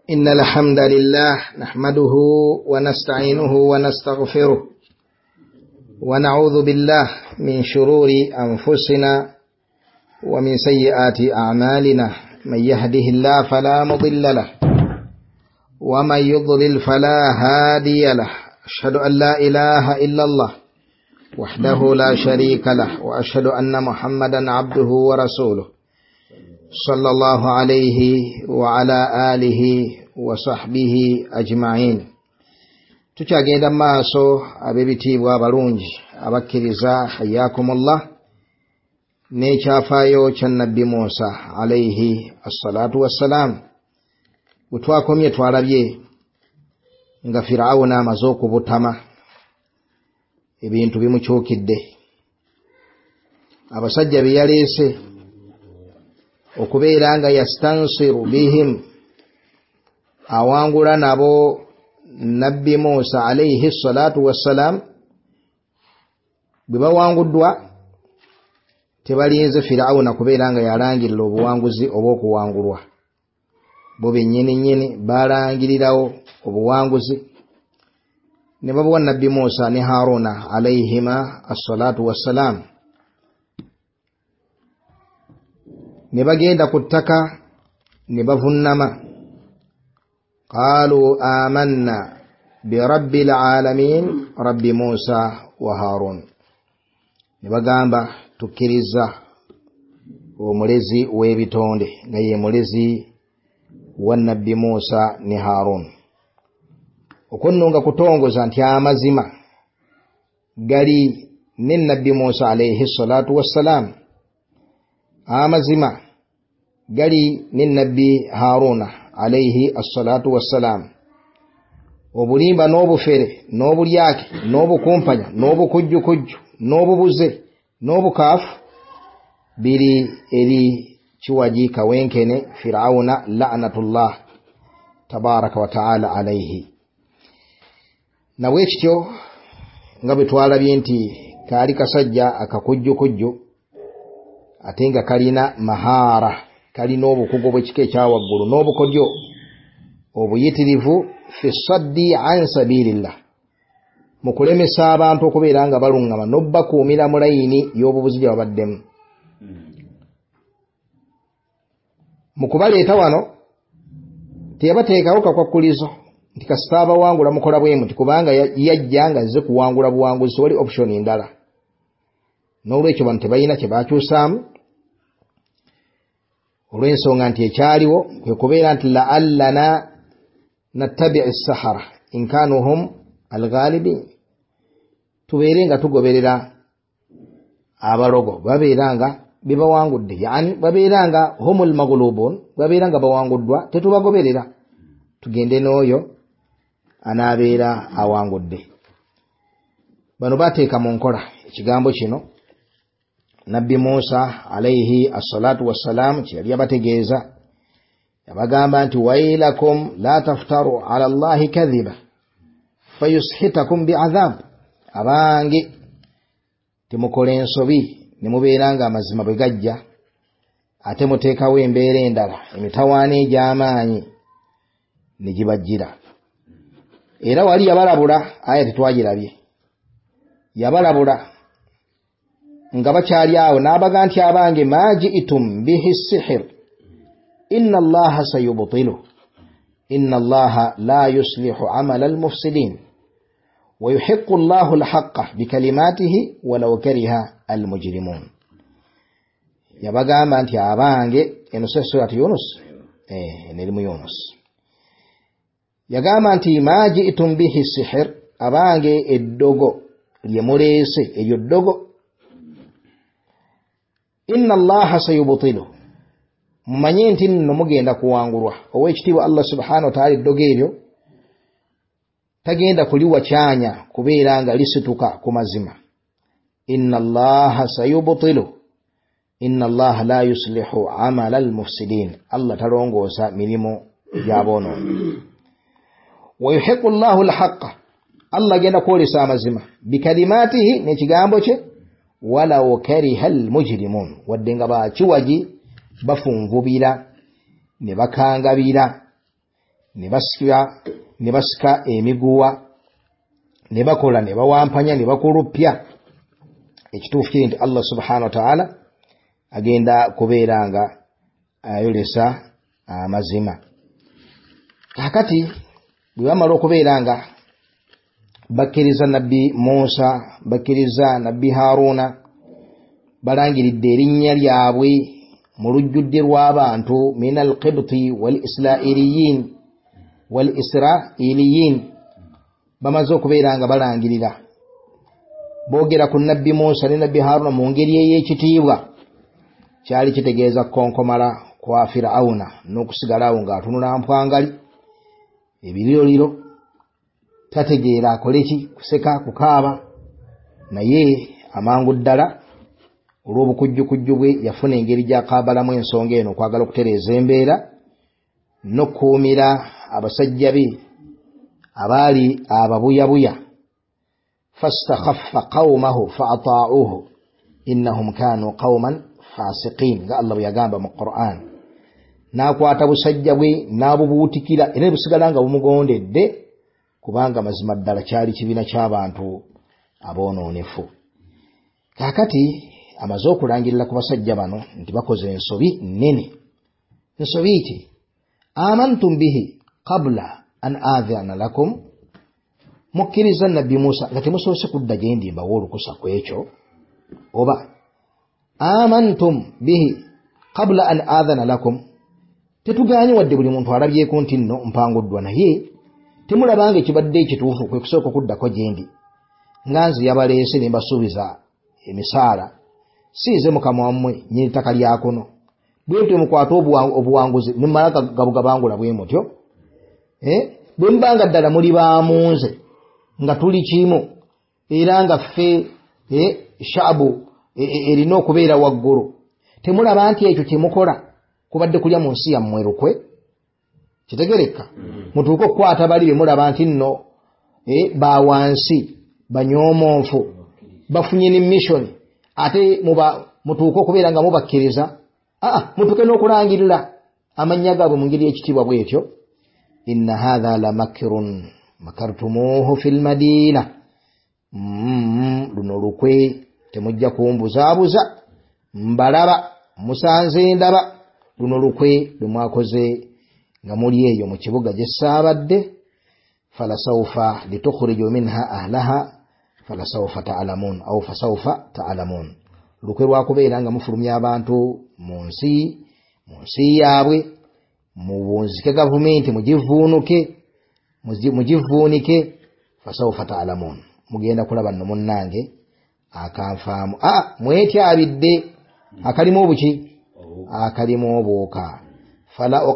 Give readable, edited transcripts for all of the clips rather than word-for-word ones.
إن الحمد لله نحمده ونستعينه ونستغفره ونعوذ بالله من شرور أنفسنا ومن سيئات أعمالنا من يهده الله فلا مضل له ومن يضلل فلا هادي له أشهد أن لا إله إلا الله وحده لا شريك له وأشهد أن محمدا عبده ورسوله صلى الله عليه وعلى آله وصحبه أجمعين. tukyagenda maaso ab'ebitiibwa abalungi abakkiriza hayyakumullah n'ekyafaayo kya nabbi Muusa alayhi assalatu wassalaam. bwe twakomye twalabye nga Firawuna amaze okubutama, ebintu bimukyukidde. Abasajja be yaleese okubeera nga yastansiru bihim, awangula nabo nabbi Muusa alayhi salatu wassalaam, bwe bawanguddwa tebalinze Firawuna kubeera nga yalangirira obuwanguzi oba okuwangulwa. Bo bennyini balangirirawo obuwanguzi ne babuwa nabbi Muusa ne Haruna alayhima assalatu wassalaam. ne bagenda ku ttaka ne bavunnama, qaalu amanna birabbil alamin rabbi Muusa wa Harun. ne bagamba tukkiriza omulezi w'ebitonde nga ye mulezi wa nabbi Muusa ne Harun. okununga kutongoza nti amazima gali ne nabbi Muusa alayhi salatu wassalaam, amazima gali ne nabbi Haruna alayhi assalatu wassalaam. obulimba n'obufere n'obulyake n'obukumpanya n'obukujjukujju n'obubuze n'obukaafu biri eri kiwaji kawenkene Firawuna la'natullah tabaraka wa ta'ala alayhi. nawe kityo nga bwe twalabye nti kaali kasajja akakujjukujju ate nga kalina mahara, kalina obukugu bw'ekika ekyawaggulu n'obukodyo obuyitirivu fi saddi an sabilillah, mu kulemesa abantu okubeera nga baluŋŋama n'obbakuumira mu layini y'obubuzi gye babaddemu. mu kubaleeta wano teyabateekawo kakwakkulizo nti kasita abawangula mukola bwe muti, kubanga yajja nga azze kuwangula buwanguzi, wali option endala. n'olwekyo bano tebalina kye bakyusaamu, olw'ensonga nti ekyaliwo kwe kubeera nti la'allana nattabi'i sahara in kanu hum alghalibin, tubeere nga tugoberera abalogo babeera nga bebawangudde, yani babeera nga humul maghlubun, babeera nga bawanguddwa, tetubagoberera, tugende n'oyo anaabeera awangudde. bano bateeka mu nkola ekigambo kino nabbi Muusa alayhi assalatu wassalaam kye yali yabategeeza. yabagamba nti wailakum la taftaru ala Allahi kadhiba fayushitakum bi'adhab, abange temukola ensobi ne mubeera nga amazima bwe gajja ate muteekawo embeera endala, emitawaana egy'amaanyi ne gibajjira. era wali yabalabula, aya tetwagirabye, yabalabula nga bakyali awo n'abaga nti abange ma ji'tum bihi sihir inna Allaha sayubtilu inna Allaha la yuslihu amala almufsidin wa yuhiqqu Allahu alhaqqa bikalimatihi walau kariha almujrimun. yabagamba nti abange, eno surati Yunus, nerimu Yunus, yagamba nti ma ji'tum bihi sihir, abange eddogo lye muleese, eryo ddogo, inna Allaha sayubtilu, mumanye nti nno mugenda kuwangulwa. ow'ekitiibwa Allah subhanahu wa ta'ala eddogo eryo tagenda kuliwa kyanya kubeera nga lisituka ku mazima. inna Allaha sayubtilu inna Allaha la yuslihu amala almufsidin, Allah talongoosa mirimu gy'aboonoonyi. wa yuhiqqu Allahu alhaqqa, Allah agenda kwolesa amazima, bikalimatihi, n'ekigambo kye, walau kariha almujrimun, wadde nga bakiwagi bafunvubira ne bakangabira ne basika emiguwa ne bakola ne bawampanya ne bakulupya ekituufu kiri nti Allah subhanahu wa ta'ala agenda kubeeranga ayolesa amazima. Kakati bwe bamala okubeeranga bakkiriza nabbi Musa, bakkiriza nabbi Haruna, balangiridde erinnya lyabwe mu lujjudde lw'abantu min al-qibti wal-isra'iliyin, bamaze okubeeranga balangirira boogera ku nabbi Musa ne nabbi Haruna mu ngeri ey'ekitiibwa, kyali kitegeeza konkomala kwa Firawuna n'okusigalawo ng'atunula mpwangali ebiriroliro, tategeera akoleki, kuseka kukaaba. Naye amangu ddala olw'obukujjukujju bwe yafuna engeri gy'akaabalamu ensonga eno, okwagala okutereeza embeera n'okkuumira abasajja be abaali ababuyabuya. fastakhaffa qawmahu fa'ataa'uuhu innahum kaanu qawman fasiqin, nga Allah bwe yagamba mu Qur'an. N'akwata busajja bwe n'abubuutikira era busigala nga bumugondedde, kubanga mazima ddala kyali kibiina ky'abantu aboonoonefu. Kaakati amaze okulangirira ku basajja bano nti bakoze ensobi nnene. Ensobi ki? amantum bihi qabla an aadhana lakum, mukkiriza nabbi Musa nga temusoose kudda gye ndi mbawa olukusa ku ekyo, oba amantum bihi qabla an aadhana lakum, tetuganye wadde buli muntu alabyeko nti nno mpanguddwa, naye temulabanga ekibadde ekituufu kwe kusooka okuddako gye ndi nga nze yabaleese ne mbasuubiza emisaala, siize mukama wammwe nyini ttaka lya kuno, bwe ntyo mukwate obuwanguzi ne mmala gabugabangula bwe mutyo. Bwe mbanga ddala muli baamunze nga tuli kimu era nga ffe shaabu erina okubeera waggulu, temulaba nti ekyo kyemukola kubadde kulya mu nsi yammwe lukwe? Kitegereka mutuuke okukwata bali be mulaba nti nno bawansi banyoomoofu bafunye ne mission, ate mutuuke okubeera nga mubakkiriza. Mutuuke n'okulangirira amannya gaabwe mu ngeri y'ekitiibwa bw'etyo. inna hadha la makrun makartumuhu fil madina, luno lukwe temujja kumbuzaabuza, mbalaba musanze ndaba, luno lukwe lwe mwakoze nga muli eyo mu kibuga gye ssaabadde. falasawfa litukhriju minha ahlaha falasawfa ta'lamun aw fasawfa ta'lamun, lukwe lwakubeera nga mufulumya abantu mu nsi yaabwe, mubunzike gavumenti mugivuunike, fasawfa ta'lamun, mugenda kulaba nno munnange akanfaamu. Mwetyabidde akalimu obuki? Akalimu obuuka. fala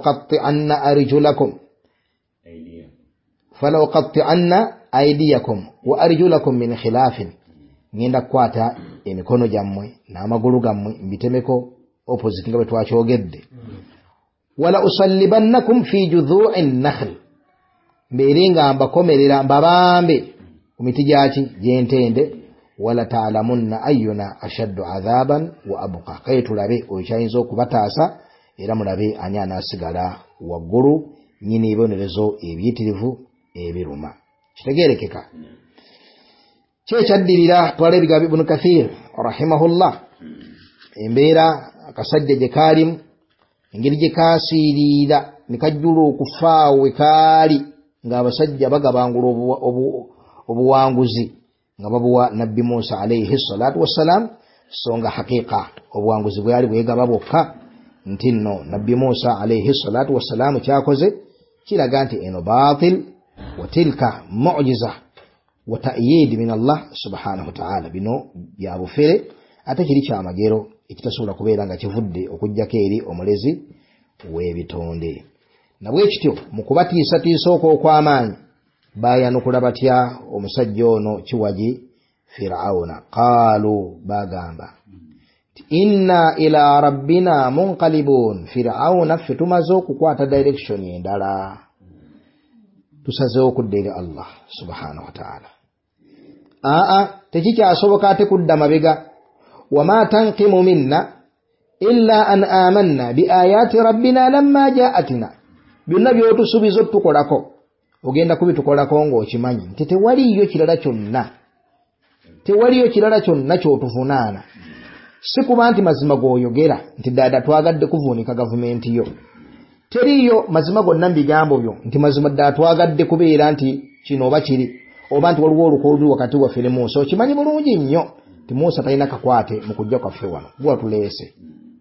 uqatti'anna aydiyakum wa arjulakum min khilaafin, ngenda kukwata emikono gyammwe n'amagulu gammwe mbitemeko opposite nga bwe twakyogedde. wala usallibannakum fi judhu'in nakhl, mbeere nga mbakomerera mbabambe ku miti gyaki gy'entende. wala ta'lamunna ayyuna ashaddu adhaban wa abqa, kaye tulabe oyo kyayinza okubataasa era mulabe ani anaasigala waggulu, nyini ebibonerezo ebiyitirivu ebiruma. Kitegeerekeka. Kyekaddirira twala ebigambo Ibn Kathir rahimahullah, embeera akasajja gye kaalimu, engeri gye kaasiiriira ne kajjula okufaawo we kaali ng'abasajja bagabangula obuwanguzi nga babuwa nabbi Musa alayhi salatu wassalam, so nga haqiiqa obuwanguzi bwali bwegaba bwokka nti nno nabbi Musa alayhi salatu wassalam kyakoze kiraga nti eno baatil wa tilka mu'jiza wa ta'yid min Allah subhanahu wa ta'ala. Bino bya bufere ate kiri kyamagero ekitasobola kubeera nga kivudde okujjako eri omulezi w'ebitonde. Nabwe kityo mu kubatiisatiisa okwo okw'amaanyi baayanukula batya omusajja ono kiwagi Firawuna. Qaalu, bagamba inna ila rabbina munqalibun, Firawuna ffe tumaze okukwata direction endala, tusazeewo okudda eri Allah subhanahu wa ta'ala. Tekikyasoboka ate kudda mabega. wama tanqimu minna illa an amanna bi ayati rabbina lamma ja'atina, byonna byotusubiza tukolako ogenda kubitukolako ng'okimanyi nti tewaliyo kirala kyonna ky'otuvunaana. Si kuba nti mazima g'oyogera nti ddaada twagadde kuvuunika gavumenti yo. Teriyo mazima gonna mu bigambo byo nti mazima ddala twagadde kubeera nti kino oba kiri, oba nti waliwo olukolwi wakati waffe ne Muusa. Okimanyi bulungi nnyo nti Muusa talina kakwate mu kujja kwaffe wano, gwe watuleese.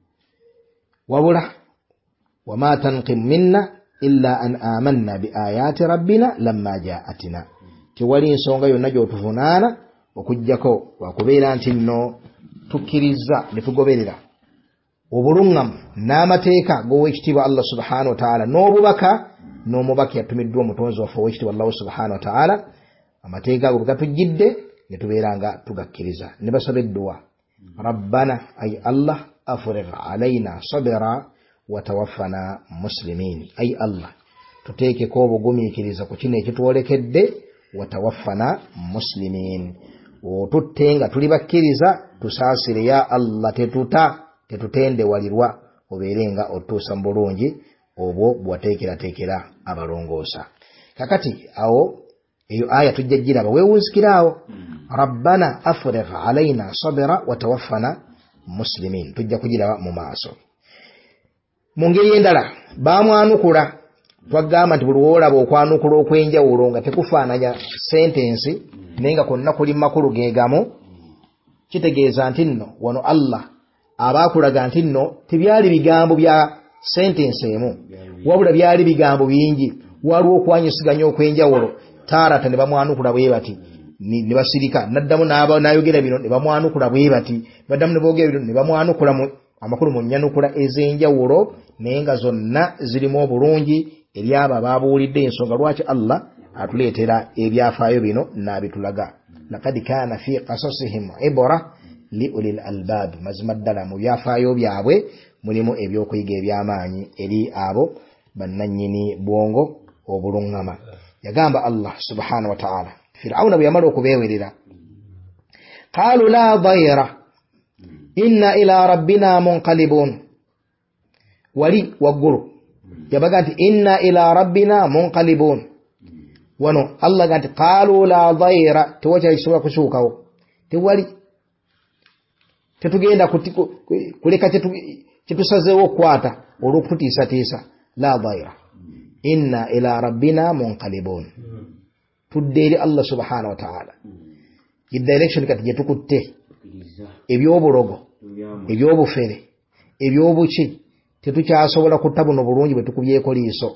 Wabula wama tanqim minna illa an amanna bi ayati rabbina lamma ja'atina. Tewali nsonga yonna gy'otuvunaana okujjako wakubeera nti nno tukkiriza ne tugoberera obuluŋŋamu n'amateeka g'owekitiibwa Allah subhanahu wa ta'ala n'obubaka n'omubaka yatumiddwa omutonzi waffe owekitiibwa Allah subhanahu wa ta'ala. Amateeka ago gatujjidde ne tubeera nga tugakkiriza ne basaba edduwa, rabbana ay Allah afrigh alayna sabira wa tawaffana muslimin. Ay Allah tuteekeko obugumiikiriza ku kino ekitwolekedde, wa tawaffana muslimin, otutte nga tuli bakkiriza, tusaasire ya Allah, tetutendewalirwa, obeere nga otuusa mu bulungi obwo bwateekerateekera abalongoosa. Kakati awo eyo aya tujja giraba weewunzikiraawo, rabbana afrigh alayna sabira wa tawaffana muslimin, tujja kugiraba mu maaso. Mu ngeri endala baamwanukula, twagamba nti buli lwolaba okwanukula okw'enjawulo nga tekufaananya sentensi naye nga konna kuli makulu geegamu, kitegeeza nti nno wano Allah abaakulaga nti nno tebyali bigambo bya sentensi emu, wabula byali bigambo bingi, waliwo okwanyisiganya okw'enjawulo. Taarata ne bamwanukula bwe bati ne basirika, naddamu n'ayogera bino ne bamwanukula bwe bati, baddamu ne boogera bino ne bamwanukula amakulu mu nnyanukula ez'enjawulo, naye nga zonna zirimu obulungi eri abo abaabuulidde ensonga lwaki Allah atuleetera ebyafaayo bino n'abitulaga. Laqad kaana fi qasasihim ibra li ulil albab, mazima ddala mu byafaayo byabwe mulimu ebyokuyiga eby'amaanyi eri abo bannannyini bwongo obuluŋŋama. Yagamba Allah subhanahu wa ta'ala, Firawuna bwe yamala okubeewerera, qaalu la dayra inna ila rabbina munqalibun. Wali waggulu yabaga nti inna ila rabbina munqalibun, wano Allah ga nti qaalu la dayra, tewakyali kisobola kukyukawo, tewali, tetugenda kuleka kyetusazeewo okukwata olw'okututiisatiisa. La dayra inna ila rabbina munqalibun, tudde eri Allah subhanahu wa ta'ala. Direction kati gye tukutte ebyobulogo, ebyobufere, ebyobuki tetukyasobola kutta buno bulungi bwe tukubyeko liiso.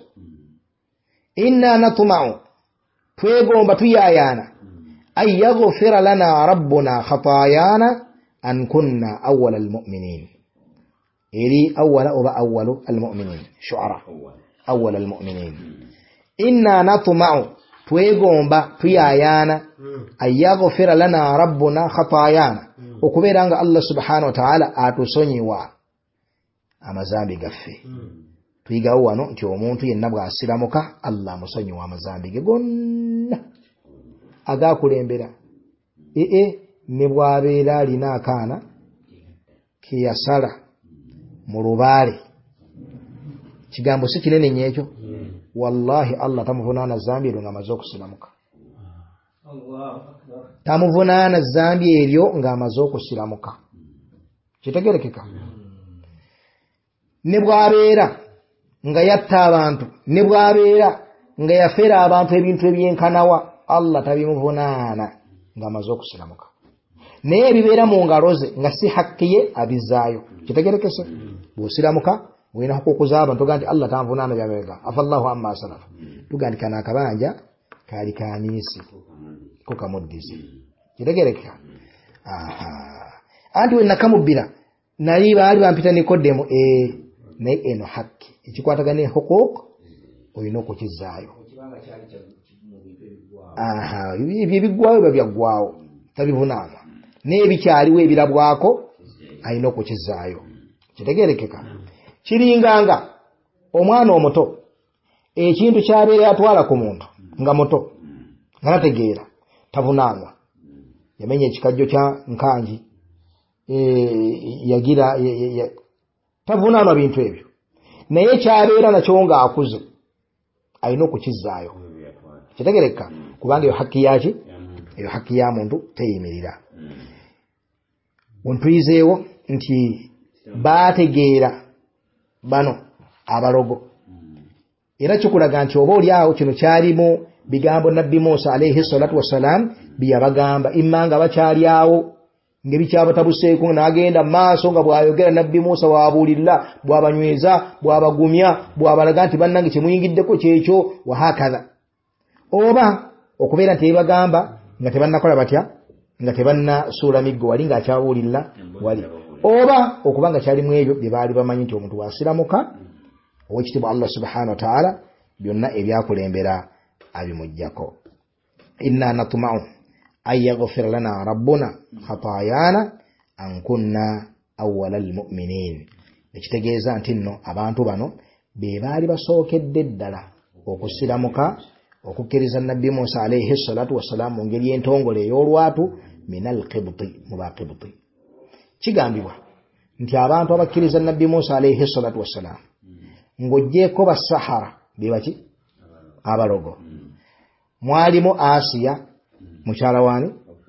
Inna natma'u, twegomba tuyayaana, an yaghfira lana rabbuna khataayana an kunna awwala almu'minin. Eri awwala oba awwalu almu'minin, Shu'ara, awwala almu'minin. Inna natma'u, twegomba tuyayaana, an yaghfira lana rabbuna khataayana, okubeera nga Allah subhanahu wa ta'ala atusonyiwa amazambi gaffe. Tuyigawo wano nti omuntu yenna bw'asiramuka Allah musonyiwa amazambi ge gonna agaakulembera. Ne bw'abeera alina akaana ke yasala mu lubaale, kigambo si kinene nnyo ekyo, wallahi Allah tamuvunaana zambi eryo ng'amaze okusiramuka. Tamuvunaana zambi eryo ng'amaze okusiramuka. Kitegerekeka. Ne bw'abeera nga yatta abantu, ne bw'abeera nga yafera abantu ebintu ebyenkanawa, Allah tabimuvunaana ng'amaze okusiramuka. Naye ebibeera mu ngalo ze nga si hakki ye abizaayo. Kitegerekese. Bw'osiramuka olina okukuza abantu toga nti Allah tanvunaana byamega, afallahu amma salafa. Tugandika n'akabanja kaali kaaniisi ko kamuddize. Kitegerekeka. Anti we nakamubbira nali baali bampita Nikodemo, naye eno hakki ekikwatagana hukuk olina okukizaayo. Ebiggwawo biba byaggwawo, tabivunaana. N'ebikyaliwo ebirabwako alina okukizaayo. Kitegerekeka. Kiringanga omwana omuto ekintu kyabeera yatwala ku muntu nga muto nga tategeera, tavunaanwa. Yamenya ekikajjo kya nkanji, yagira tavunaanwa bintu ebyo. Naye kyabeera nakyo ng'akuze ayina okukizaayo kitegereka kubanga eyo haki yaki eyo haki ya muntu teyimirira ontuyizeewo nti baategeera bano abalogo era kikulaga nti oba oliawo kino kyalimu bigambo nabbi Musa alayhi salatu wassalam byabagamba imanga bakyalyawo ngebikyabatabuseeko n'agenda maaso nga bwayogera nabbi Musa waabulilla bwabanyweza bwabagumya bwabalaga nti bannange kyemuyingiddeko kyekyo wahakaza oba okubeera nti ebagamba nga tebannakola batya nga tebannasuula miggo wali ng'akyabulilla wali oba okubanga kyalimu ebyo bye baali bamanyi nti omuntu wasiramuka owekitiibwa Allah subhanahu wa ta'ala byonna ebyakulembera abimujjako inna natma'u an yaghfira lana rabbuna khataayana an kunna awwala almu'minin ekitegeeza nti nno abantu bano be baali basookedde ddala okusiramuka okukkiriza nabbi Musa alayhi salatu wassalam mu ngeri entongole ey'olwatu min alqibti mu baqibti kigambibwa nti abantu abakkiriza nabbi Musa alayhi salatu wassalam ng'oggyeko basahara bebaki abalogo mwalimu Asiya mukyala waani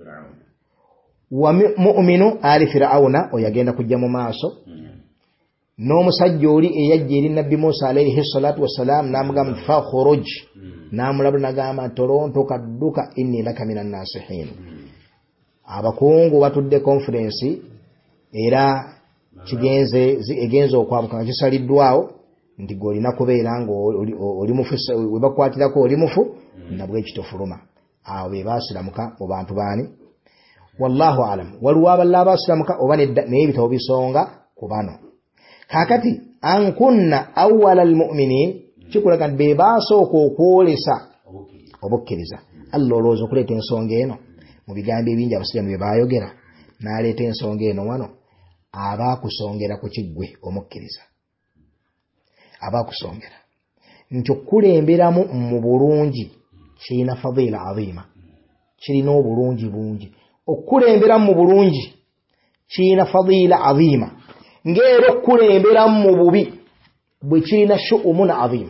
wa mu'minu ali Firauna oyagenda kujja mu maaso n'omusajja oli eyajja eri nabbi Musa alayhi salatu wassalam n'amugamba fakhruj n'amulabula n'agamba tolontoka dduka inni laka minan nasihin abakungu batudde conference era egenze okwabuka nga kisaliddwawo nti gwe olina kubeera nga oli mufu we bakwatirako oli mufu nabwe ekitofuluma awo be baasiramuka mu bantu baani wallahu alam waliwo aballa abaasiramuka oba naye ebitabo bisonga ku bano kakati ankunna awwala almu'minin kikulaga nti be baasooka okwolesa obukkiriza Allah olowooza okuleeta ensonga eno mu bigambo ebingi abasiraamu bye baayogera n'aleeta ensonga eno wano abaakusongera ku kiggwe omukkiriza abakusongera nti okukulemberamu mu bulungi kirina fadila azima kirina obulungi bungi okukulemberamu mu bulungi kirina fadila azima ng'era okukulemberamu mu bubi bwe kirina shu'umun azim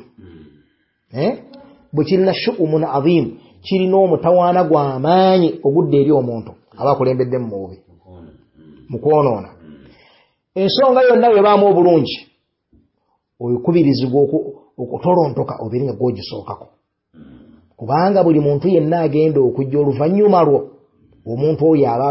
bwe kirina shu'umun azim kirina omutawaana gw'amaanyi ogudda eri omuntu abakulembeddemu mu bubi mu kwonoona ensonga yonna bwebaamu obulungi okubirizibwa okutolontoka obeere nga gwogisookako kubanga buli muntu yenna agenda okujja oluvannyuma lwo omuntu oyo aba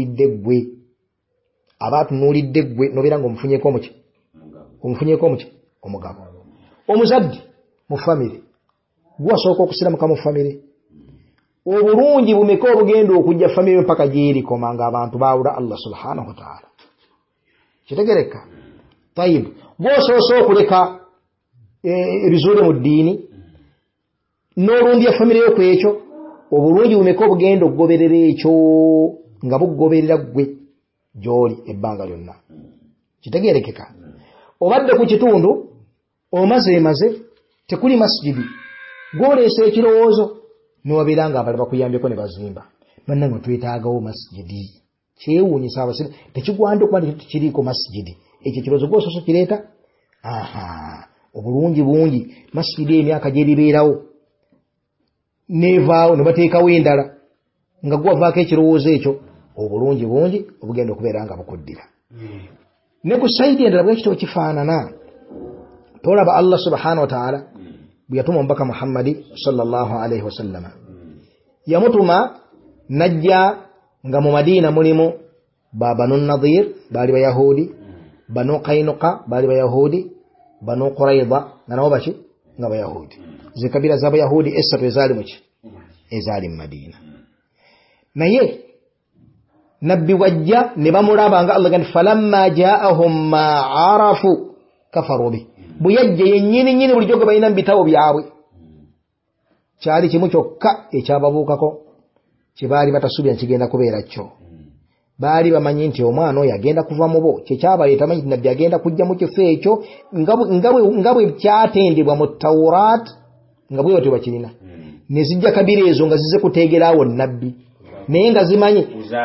atunuulidde ggwe nobeera nga omufunyeeko omuki omugabo omuzadde mu famire gwasooka okusiramuka mu famire obulungi bumeka obugenda okujja famire mpaka gyerikoma nga abantu baawula Allah subhanahu wa ta'ala kitegereka tayib gwosoose okuleka ebizuule mu ddiini n'olundi ya famire yo kwekyo obulungi bumeka obugenda okugoberera ekyo nga bukugoberera ggwe gy'oli ebbanga lyonna kitegerekeka obadde ku kitundu omaze tekuli masjidi gwoleesa ekirowoozo newabeera nga abalala bakuyambyeko ne bazimba bannange twetaagawo masjidi kyewuunyisa abasiraamu tekigwanda okuba nti kiriiko masjidi ekyo kirowoozo gwosoose kireeta obulungi bungi masjidi emyaka gyeribeerawo nevaawo ne bateekawo endala nga gwavaako ekirowoozo ekyo obulungi bungi obugenda okubeera nga bukuddira ne ku sayidi endala bwe kitabo kifaanana tolaba Allah subhanahu wa ta'ala bwe yatuma omubaka Muhammadi sallallahu alayhi wasallama yamutuma najja nga mu Madiina mulimu Banu Nadhir baali Bayahudi, Banu Qainuqa baali Bayahudi, Banu Quraidha nga nabo baki nga Bayahudi. Zikabira za Bayahudi esatu ezaali muki ezaali mu Madiina. Naye nabbi wajja ne bamulaba nga Allah gandi falamma ja'ahum ma arafu kafaru bi. Buyajje yennyini bulijjo ge balina mu bitabo byabwe kyali kimu kyokka ekyababuukako kye baali batasubira kigenda kubeera kyo. Baali bamanyi nti omwana oyo agenda kuva mu bo kyekyabaleeta manyi nabbi agenda kujja mu kifo ekyo nga bwe kyatendebwa mu Tawraat nga bwe batyo bakirina ne zijja kabira ezo nga zize kuteegeraawo nabbi naye nga zimanyi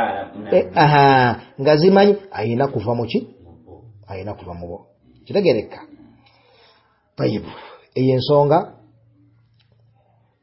nga zimanyi ayina kuva mu ki ayina kuva mu bo kitegereka. Tayibu eyo ensonga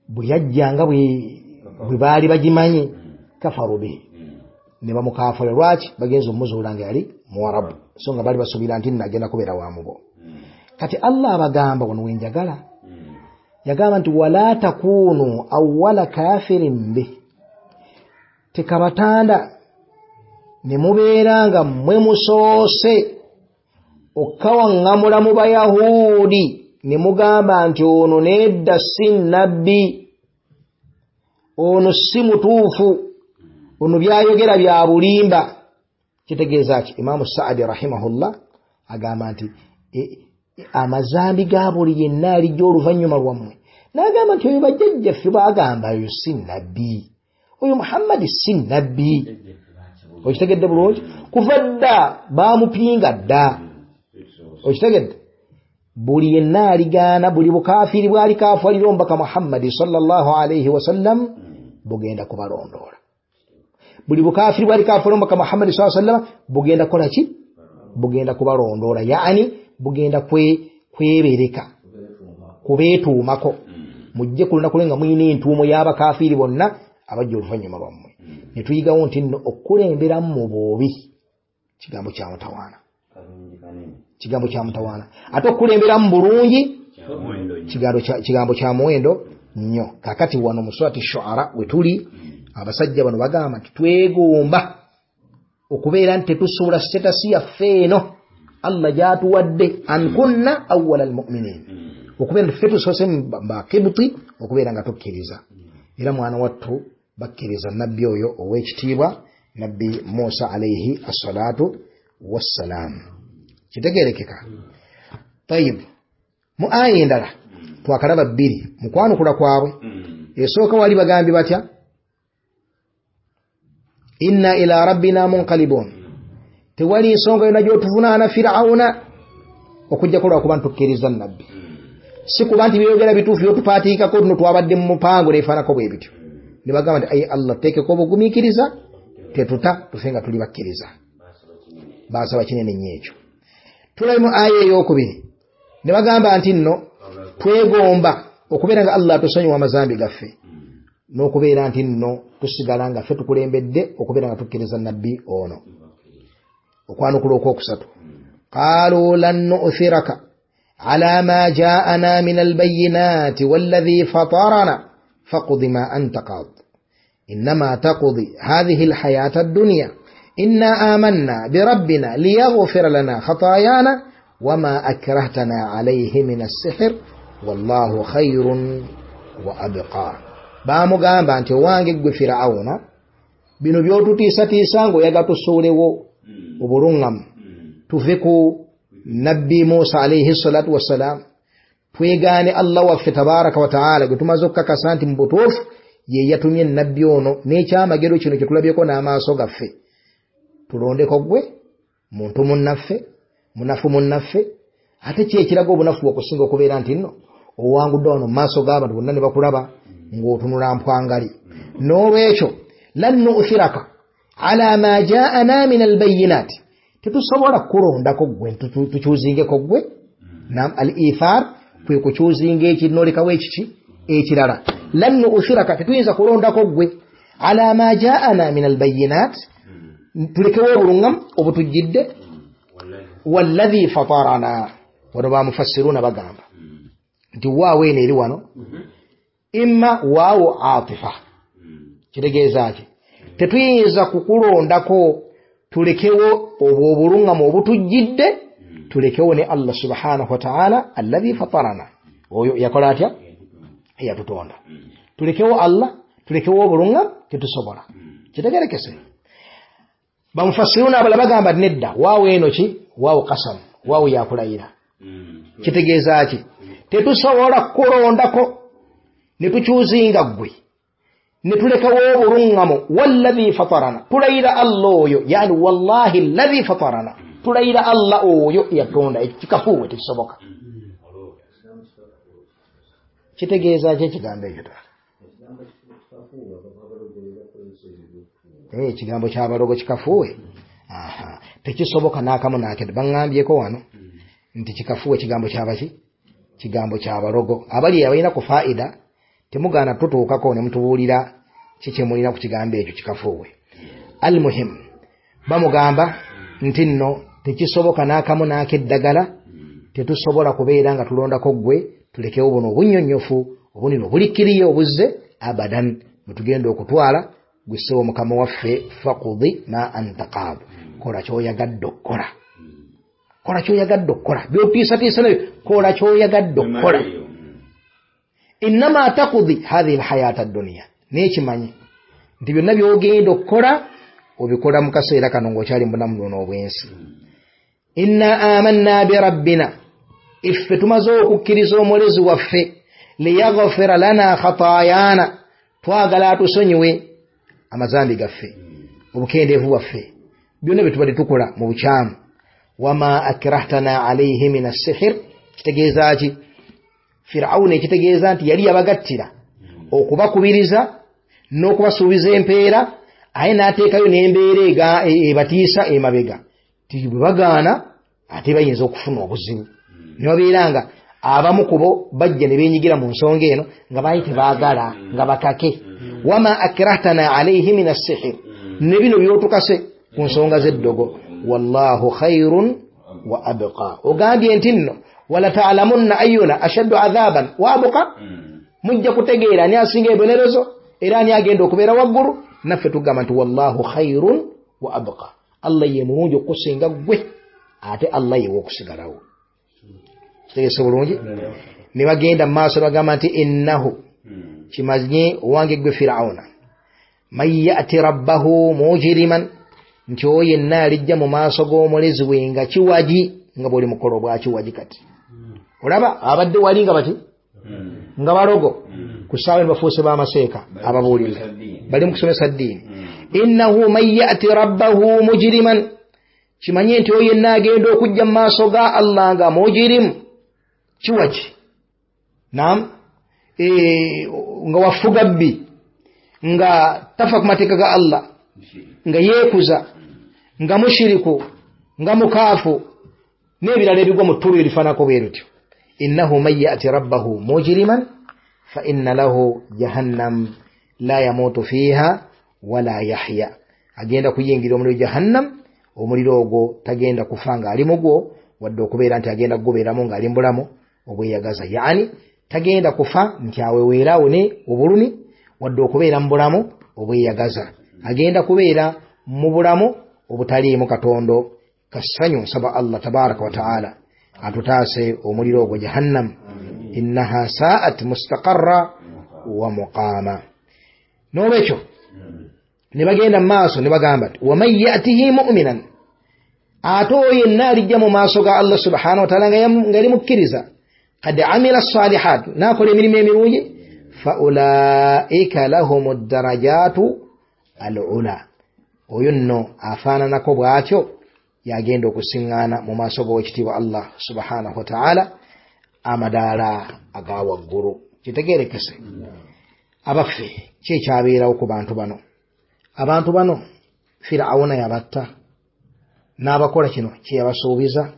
bwe yajjanga bwe baali bagimanyi kafaru bihi ne bamukafala lwaki bagenza omuzuula nga yali muwarabu so nga bali basuubira nti nagenda kubeera wa mubo kati Allah abagamba wano wenjagala yagamba nti wala takunu awwala kafirin bih tekabatanda ne mubeera nga mmwe musoose okkawaŋŋamula mu Bayahudi ne mugamba nti ono nedda si nabbi ono si mutuufu ono byayogera bya bulimba kitegeeza ki Imaamu Saadi rahimahullah agamba nti amazambi ga buli yenna alijja oluvannyuma lwammwe n'agamba nti oyo bajjajjaffe bagamba oyo si nabbi oyo Muhammadi si nabbi okitegedde bulungi kuva dda baamupinga dda okitegedde buli yenna aligaana buli bukafiri bwali kaafalira omubaka Muhammadi sallallahu alayhi wasallam bugenda kubalondoola buli bukafiri bwali kaafalira omubaka Muhammadi sallallahu alayhi wasallam bugenda kola ki bugenda kubalondoola yaani bugenda kwebereka kubeetuumako mujje ku lunaku nga muyina entuumo y'abakafiri bonna abajja oluvannyuma lwammwe ne tuyigawo nti nno okukulemberamu mu boobi kigambo kya mutawaana ate okukulemberamu bulungi kigambo kya muwendo nnyo kakati wano mu surati Shu'ara we tuli abasajja bano bagamba nti twegomba okubeera nti tetusuula sitetasi yaffe eno Allah gyatuwadde an kunna awwala almu'minin okubeera nti ffe tusoose bakibuti okubeera nga tukkiriza era mwana wattu bakkiriza nabbi oyo ow'ekitiibwa nabbi Musa alayhi assalatu wassalaam kitegerekeka tayib mu aya endala twakalaba bbiri mu kwanukula kwabwe esooka wali bagambye batya inna ila rabbina munqalibun tewali nsonga yonna gy'otuvunaana Firawuna okujjako lwakuba ntukkiriza nabbi si kuba nti byogera bituufu byotupaatiikako tuno twabadde mu mupango neefaanako bwe bityo ne bagamba nti ayi Allah teekeko obugumiikiriza tetuta tufe nga tuli bakkiriza baasaba kinene nnyo ekyo tulabe mu aya ey'okubiri ne bagamba nti nno twegomba okubeera nga Allah atusonyiwa amazambi gaffe n'okubeera nti nno tusigala nga ffe tukulembedde okubeera nga tukkiriza nabbi ono okwanukula okwokusatu qaalu lan nu'thiraka ala ma jaa'ana min albayinati walladhi fatarana faqdi ma anta qaad innama taqdi hadhihi alhayata ad-dunya inna amanna birabbina liyaghfira lana khataayana wama akrahtana alayhi min as-sihr wallahu khayrun wa abqa baamugamba nti owange gwe Firawuna bino by'otutiisatiisa ng'oyaga tusuulewo obuluŋŋamu tuve ku nabbi Musa alayhi salatu wassalaam twegaane Allah waffe tabaraka wa ta'ala gwe tumaze okukakasa nti mu butuufu ye yatumye nabbi ono n'ekyamagero kino kye tulabyeko n'amaaso gaffe tulondeko gwe muntu munnaffe munafu munnaffe ate ki ekiraga obunafu okusinga okubeera nti nno owangudde wano mu maaso g'abantu bonna ne bakulaba ng'otunula mpwangali n'olwekyo lan nu'thiraka ala ma jaa'ana min albayinati tetusobola kulondako gwe tukyuzingeko gwe nam al-ithar kwe kukyuzinga ekinolekawo ekiki ekirala lan nu'thiraka tetuyinza kulondako gwe ala ma jaa'ana min albayinati tulekewo obuluŋŋamu obutujjidde walladhi fatarana wano bamufassiruna bagamba nti waawo eno eri wano imma waawo atifa kitegeeza ki tetuyinza kukulondako tulekewo obwo obuluŋŋamu obutujjidde tulekewo ne Allah subhanahu wa ta'ala alladhi fatarana oyo yakola atya yatutonda tulekewo Allah tulekewo obuluŋŋamu tetusobola kitegerekese bamufassiruna abala bagamba nedda waawo eno ki waawo qasam waawo yakulayira kitegeeza ki tetusobola kulondako ne tukyuzinga gwe ne tulekawo obuluŋŋamu walladhi fatarana tulayira Allah oyo yani wallahi alladhi fatarana tulayira Allah oyo yatonda ekikafuwe tekisoboka kitegeeza ki ekigambo ekyo ekigambo ky'abalogo kikafuwe tekisoboka n'akamu n'akedde baŋŋambyeko wano nti kikafuwe kigambo kyabaki kigambo ky'abalogo abali abalina ku faida temugana tutuukako ne mutubuulira kikyemulina ku kigambo ekyo kikafuuwe. Almuhim bamugamba nti nno tekisoboka n'akamu n'akeddagala tetusobola kubeera nga tulondako gwe tulekewo buno obunnyonnyofu obunino obulikkiriye obuzze abadan bwetugenda okutwala gwe ssebo mukama waffe faqudi ma anta qaad kola kyoyagadde okukola kola kyoyagadde okukola byotiisatiisa nabyo kola kyoyagadde okukola innama taqudi hadhihi alhayata ad-dunya n'ekimanyi nti byonna byogenda okukola obikola mu kaseera kano ng'okyali mu bulamu buno obw'ensi. Inna amanna bi rabbina iffe tumaze okukkiriza omulezi waffe liyaghfira lana khataayana twagala atusonyiwe amazambi gaffe obukendeevu bwaffe byonna bye tubadde tukola mu bukyamu. Wama akrahtana alayhi min as-sihr kitegeeza ki? Firawuna ekitegeeza nti yali yabagattira okubakubiriza n'okubasuubiza empeera aye n'ateekayo n'embeera ebatiisa emabega ti bwe bagaana ate bayinza okufuna obuzibu ne babeera nga abamu kubo bajja ne beenyigira mu nsonga eno nga baali tebaagala nga bakake. Wama akrahtana alayhi min as-sihr ne bino byotukase ku nsonga z'eddogo wallahu khayrun wa abqa ogambye nti nno wala ta'lamunna ayyuna ashaddu adhaban wa abqa mujja kutegeera ani asinga ebibonerezo era ani agenda okubeera waggulu. Naffe tugamba nti wallahu khayrun wa abqa Allah ye mulungi okusinga gwe ate Allah ye wokusigalawo. Tegese bulungi ne bagenda maaso bagamba nti innahu kimanye owange gwe Firawuna man ya'ti rabbahu mujriman nti oyo yenna alijja mu maaso g'omulezi we nga kiwaji nga bwoli mukolo bwa kiwaji. Kati olaba abadde wali nga bati nga balogo ku ssaawa ne bafuuse b'amaseeka ababuulira bali mu kusomesa ddiini. Innahu man ya'ti rabbahu mujriman kimanye nti oyo yenna agenda okujja mu maaso ga Allah nga mujrim kiwaji naam nga wafuga bbi nga tafa ku mateeka ga Allah nga yeekuza nga mushiriku nga mukaafu n'ebirala ebigwa mu ttulu erifaanako bwe rutyo. Innahu man ya'ti rabbahu mujriman fa inna lahu jahannam la yamuutu fiiha wala yahya agenda kuyingira omuliro jahannam omuliro ogwo tagenda kufa nga ali mugwo wadde okubeera nti agenda kugobeeramu ng'ali mbulamu obweyagaza yaani tagenda kufa nti aweweerawo ne obulumi wadde okubeera mu bulamu obweyagaza agenda kubeera mu bulamu obutaliimu katondo kassanyu. Nsaba Allah tabaraka wa ta'ala atutaase omuliro ogwo jahannam innaha sa'at mustaqarra wa muqama. Noolwekyo ne bagenda mu maaso ne bagamba nti waman ya'tihi mu'minan ate oyo yenna alijja mu maaso ga Allah subhanahu wa ta'ala nga yali mukkiriza qad amila as-salihat n'akola emirimu emirungi fa ulaika lahumu ad-darajatu al-ula oyo nno afaananako bw'atyo yagenda okusiŋŋaana mu maaso g'owekitiibwa Allah subhanahu wa ta'ala amadaala aga waggulu. Kitegeerekese abaffe ki ekyabeerawo ku bantu bano. Abantu bano Firawuna yabatta n'abakola kino kye yabasuubiza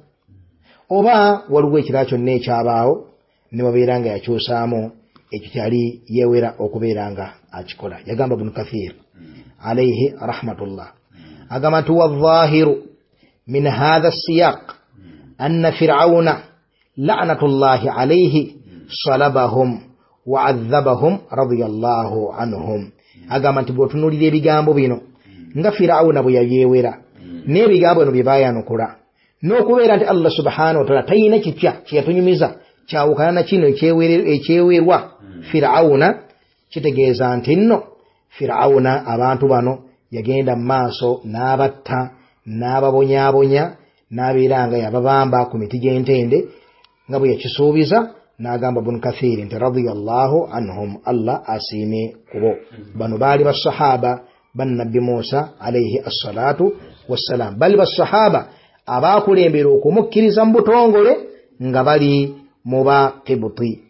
oba waliwo ekirala kyonna ekyabaawo ne babeera nga yakyusaamu ekyo kyali yeewera okubeera nga akikola. Yagamba Ibn Kathir alayhi rahmatullah agamba nti wadhahiru min hadha as-siyaq anna Firawuna la'natullahi alayhi salabahum wa 'adhabahum radiyallahu anhum. Agamba nti bw'otunuulira ebigambo bino nga Firawuna bwe yabyewera n'ebigambo bino bye baayanukula n'okubeera nti Allah subhanahu wa ta'ala tayina kipya kye yatunyumiza kyawukana na kino ekyeweerwa Firawuna, kitegeeza nti nno Firawuna abantu bano yagenda mu maaso n'abatta n'ababonyaabonya n'abeera nga yababamba ku miti gy'entende nga bwe yakisuubiza. N'agamba Ibn Kathir nti radiyallahu anhum Allah asiime kubo. Bano baali basahaba bannabbi Muusa alayhi assalatu wassalam bali basahaba abaakulembera okumukkiriza mu butongole nga bali mu Baqibuti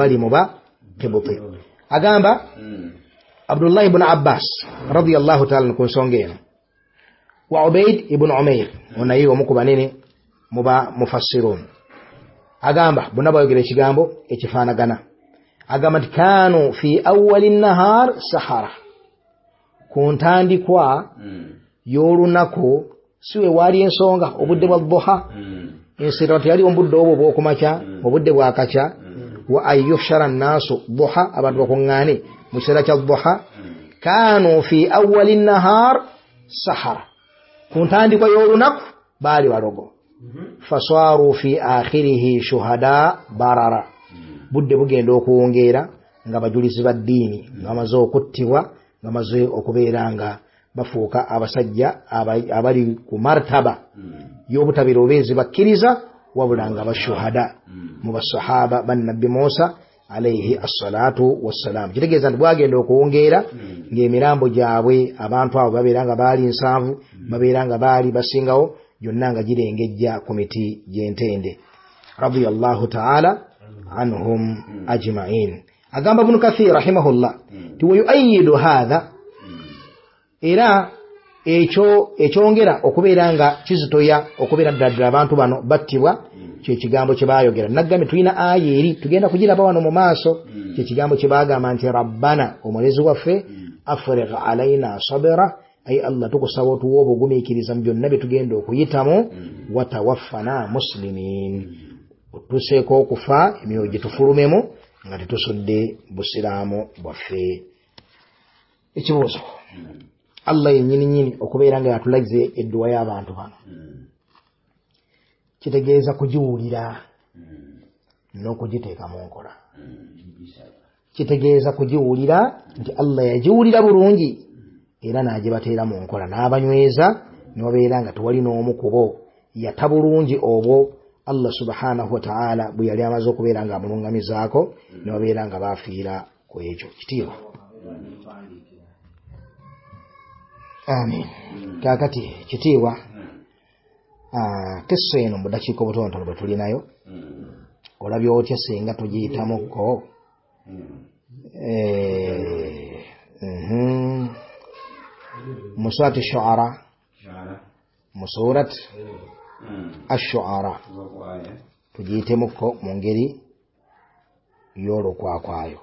agamba Abdullah ibn Abbas radiyallahu ta'ala ku nsonga eno wa Ubayd ibn Umayr onaye omu ku banene mu ba mufassirun agamba bonna bayogera ekigambo ekifaanagana agamat kanu fi awwal an-nahar sahara kuntandikwa y'olunaku siwe wali ensonga obudde bwa dhuha ensirati yali obudde obwo bw'okumakya obudde bwakakya wa ayyuhshara an-nasu dhuha abantu bakungane mu kiseera kya dhuha kanu fi awwal an-nahar sahara kuntandikwa y'olunaku baali balogo faswaru fi akhirihi shuhada barara budde bugenda okuwongeera nga bajulizi ba ddiini nga bamaze okuttibwa nga bamaze okubeera nga bafuuka abasajja abali ku martaba y'obutabira obeezi bakkiriza wabula nga bashuhada mu basahaba bannabbi Musa alayhi assalatu wassalam. Kitegeeza nti bwagenda okuwongeera ng'emirambo gyabwe abantu abo babeera nga baali 7 babeera nga baali basingawo yonna nga girengejja ku miti gy'entende radiyallahu ta'ala anhum ajma'in. Agamba Ibn Kathir rahimahullah ti wayuayidu hadha era ekyongera okubeera nga kizitoya okubeera ddala abantu bano battibwa kye kigambo kye baayogera. Naggambe tulina aya eri tugenda kugiraba wano mu maaso kye kigambo kye baagamba nti rabbana omulezi waffe afrigh alaina sabira ay Allah tukusaba otuwa obugumiikiriza mu byonna bye tugenda okuyitamu watawaffana muslimin tuseeko okufa emyoyo gye tufulumemu nga tetusudde busiraamu bwaffe. Ekibuuzo Allah yennyini okubeera nga yatulagize edduwa y'abantu bano kitegeeza kugiwulira n'okugiteeka mu nkola. Kitegeeza kugiwulira nti Allah yagiwulira bulungi era n'agibateera mu nkola n'abanyweza ne wabeera nga tewali n'omu ku bo yata bulungi obwo Allah subhanahu wa ta'ala bwe yali amaze okubeera nga amulungamizaako ne wabeera nga baafiira ku ekyo. Kitiibwa. Amin. Kaakati kitiibwa tesso eno mu ddakiika obutonotono bwe tulinayo olabye otya singa tugiyitamuko mu surati ash-shu'ara mu surat ash-shu'ara tugiyitemuko mu ngeri y'olukwakwayo.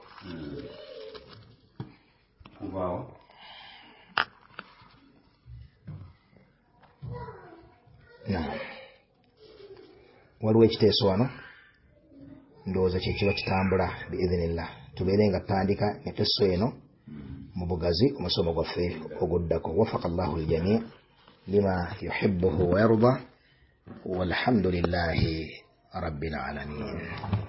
Waliwo ekiteeso wano ndowooza kyekiba kitambula biidhinillah tubeere nga tutandika eteso eno mu bugazi omusomo gwaffe oguddako. Wafaqa Allahu al-jamii lima yuhibbuhu wa yarda walhamdulillahi rabbil alamin.